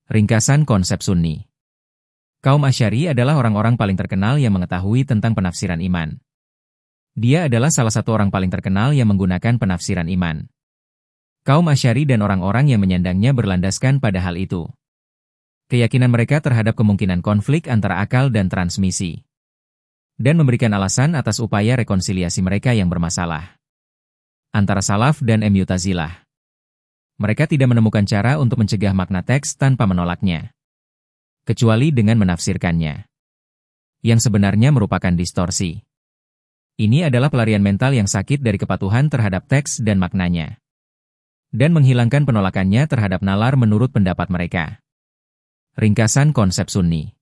Ringkasan konsep Sunni. Kaum Asy'ari adalah orang-orang paling terkenal yang mengetahui tentang penafsiran iman. Dia adalah salah satu orang paling terkenal yang menggunakan penafsiran iman. Kaum Asy'ari dan orang-orang yang menyandangnya berlandaskan pada hal itu. Keyakinan mereka terhadap kemungkinan konflik antara akal dan transmisi. Dan memberikan alasan atas upaya rekonsiliasi mereka yang bermasalah. Antara Salaf dan Mu'tazilah. Mereka tidak menemukan cara untuk mencegah makna teks tanpa menolaknya. Kecuali dengan menafsirkannya. Yang sebenarnya merupakan distorsi. Ini adalah pelarian mental yang sakit dari kepatuhan terhadap teks dan maknanya. Dan menghilangkan penolakannya terhadap nalar menurut pendapat mereka. Ringkasan konsep Sunni.